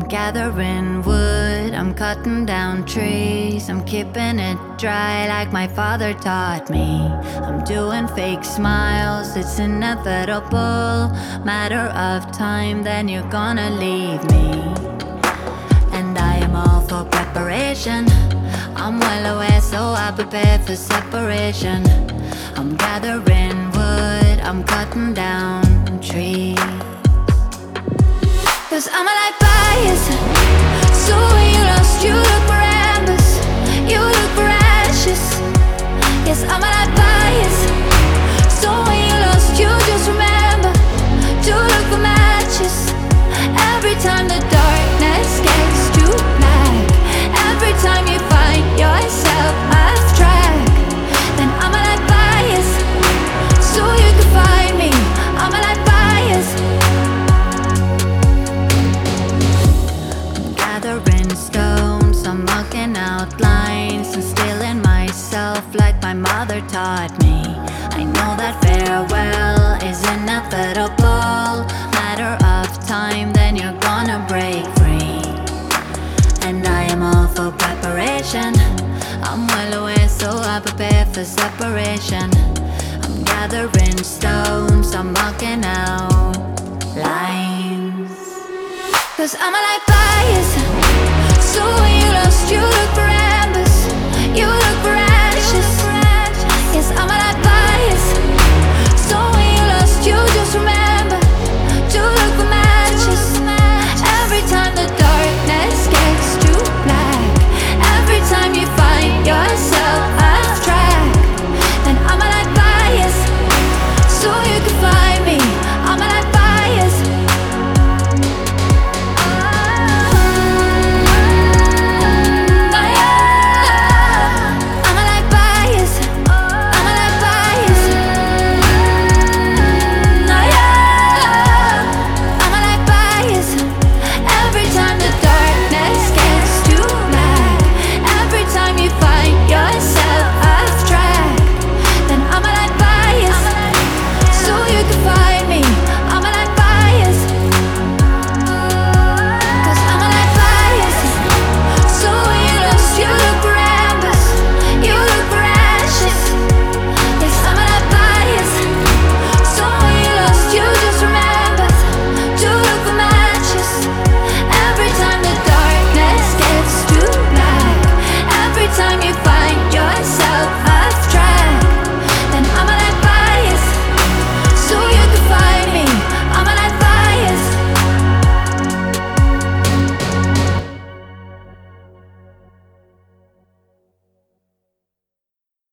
Gathering wood, I'm cutting down trees, I'm keeping it dry like my father taught me. I'm doing fake smiles, it's inevitable. Matter of time, then you're gonna leave me. And I am all for preparation. I'm well aware, so I prepare for separation. I'm gathering wood, I'm cutting down trees. Cause I'm a life bias. So when you lost, you look for embers, you look for ashes. Yes, I'm a life bias. So when you lost, you just remember to look for matches. Every time the darkness gets too black, every time you find yourself off track, then I'm a life bias. So you can find me, I'm a life bias. Gathering stones, I'm marking out lines and stealing myself like my mother taught me. I know that farewell is inevitable. Matter of time, then you're gonna break free. And I am all for preparation. I'm well aware, so I prepare for separation. I'm gathering stones, I'm marking out lines. Cause I'm a life bias. So